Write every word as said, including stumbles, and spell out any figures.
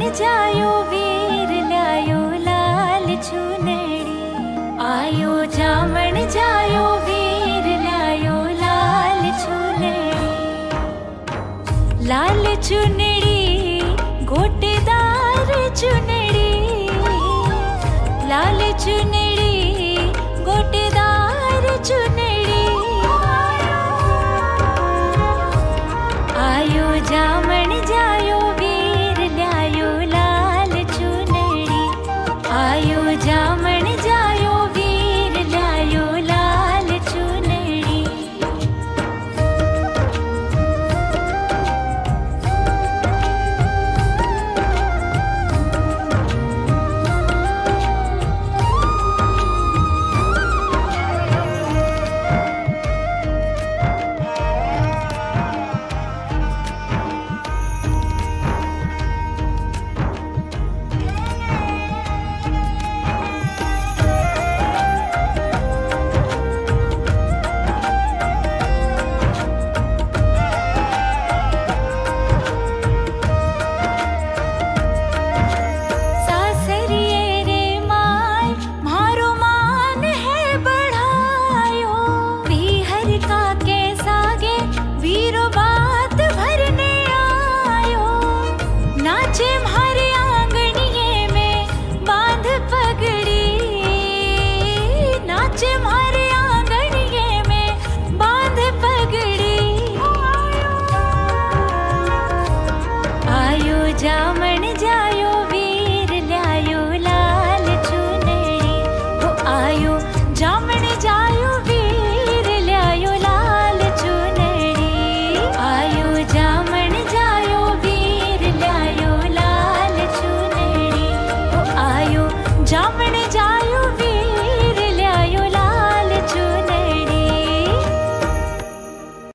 जायो वीर ल्यायो लाल चुनड़ी। आयो जामण जायो वीर ल्यायो लाल चुनड़ी। लाल चुनड़ी गोटेदार चुनड़ी। लाल चुनड़ी गोटेदार चुनड़ी। आयो जामण जायो वीर ल्यायो लाल चुनड़ी। आयो जामण जायो वीर ल्यायो लाल चुनड़ी। जामण जायो वीर ल्यायो लाल चुनड़ी। हो आयो जामण जायो वीर ल्यायो लाल चुनड़ी। आयो जामण जायो वीर ल्यायो लाल चुनड़ी। हो आयो जामण